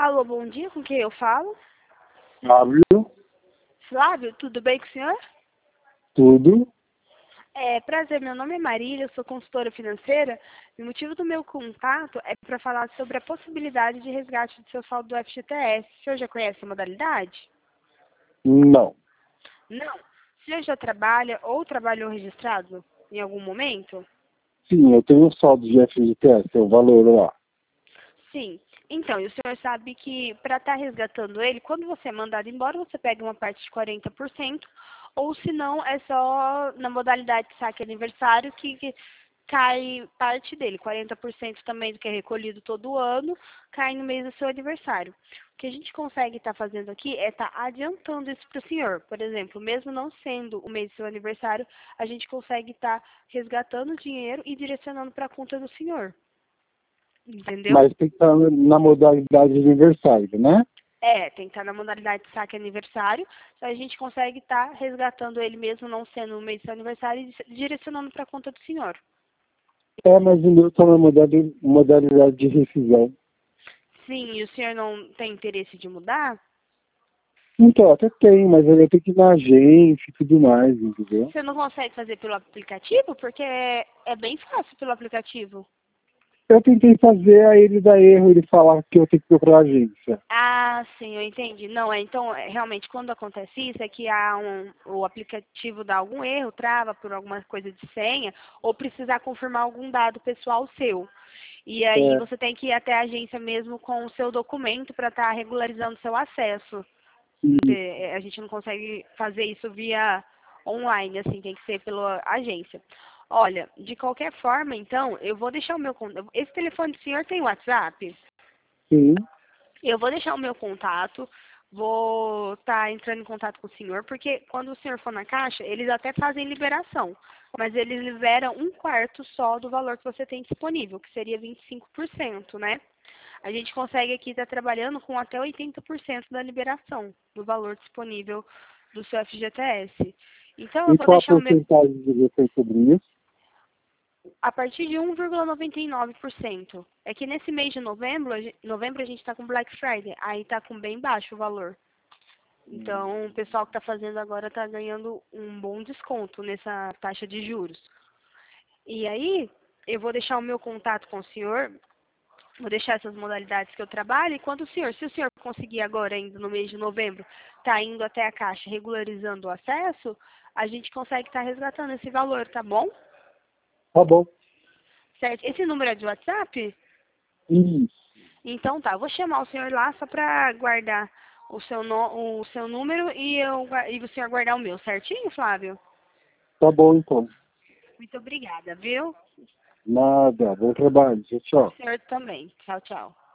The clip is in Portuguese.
Alô, bom dia, com quem eu falo? Flávio, Flávio, tudo bem com o senhor? tudo. Prazer, meu nome é Marília, eu sou consultora financeira e o motivo do meu contato é para falar sobre a possibilidade de resgate do seu saldo do FGTS. O senhor já conhece a modalidade? Não. Não. O senhor já trabalha ou trabalhou registrado em algum momento? Sim, eu tenho um saldo de FGTS, tem o valor lá. Sim. Então, e o senhor sabe que para estar resgatando ele, quando você é mandado embora, você pega uma parte de 40%, ou se não, é só na modalidade de saque aniversário que cai parte dele. 40% também do que é recolhido todo ano, cai no mês do seu aniversário. O que a gente consegue estar fazendo aqui é estar adiantando isso para o senhor. Por exemplo, mesmo não sendo o mês do seu aniversário, a gente consegue estar resgatando o dinheiro e direcionando para a conta do senhor. Entendeu? Mas tem que estar na modalidade de aniversário, né? Tem que estar na modalidade de saque aniversário, então a gente consegue estar resgatando ele mesmo não sendo o mês do seu aniversário e direcionando para a conta do senhor. Mas o meu está na modalidade de rescisão. Sim, e o senhor não tem interesse de mudar? Então, até tem, mas eu tenho que ir na agência e tudo mais, entendeu? Você não consegue fazer pelo aplicativo? Porque é bem fácil pelo aplicativo. Eu tentei fazer, aí ele dá erro, ele fala que eu tenho que procurar a agência. Ah, sim, eu entendi. Não, então, realmente, quando acontece isso, é que o aplicativo dá algum erro, trava por alguma coisa de senha, ou precisar confirmar algum dado pessoal seu. E aí É, você tem que ir até a agência mesmo com o seu documento para estar regularizando seu acesso. e, A gente não consegue fazer isso via online, assim, tem que ser pela agência. Olha, de qualquer forma, então, eu vou deixar o meu contato. Esse telefone do senhor tem WhatsApp? sim, Eu vou deixar o meu contato, vou estar entrando em contato com o senhor, porque quando o senhor for na caixa, eles até fazem liberação, mas eles liberam um quarto só do valor que você tem disponível, que seria 25%, né? A gente consegue aqui estar trabalhando com até 80% da liberação do valor disponível do seu FGTS. Então, eu e vou qual a deixar o meu, porcentagem de você sobre isso? a partir de 1,99%. É que nesse mês de novembro, novembro a gente está com Black Friday, aí está com bem baixo o valor. Então, o pessoal que está fazendo agora está ganhando um bom desconto nessa taxa de juros. E aí, eu vou deixar o meu contato com o senhor, vou deixar essas modalidades que eu trabalho, e quando se o senhor conseguir agora, ainda no mês de novembro, tá indo até a Caixa regularizando o acesso, a gente consegue estar resgatando esse valor, tá bom? Tá bom. Certo? Esse número é de WhatsApp? Isso, Então tá, eu vou chamar o senhor lá só para guardar o seu número e o senhor guardar o meu, certinho, Flávio? tá bom então. Muito obrigada, viu? Nada, bom trabalho, tchau, O tchau. senhor também. Tchau, tchau.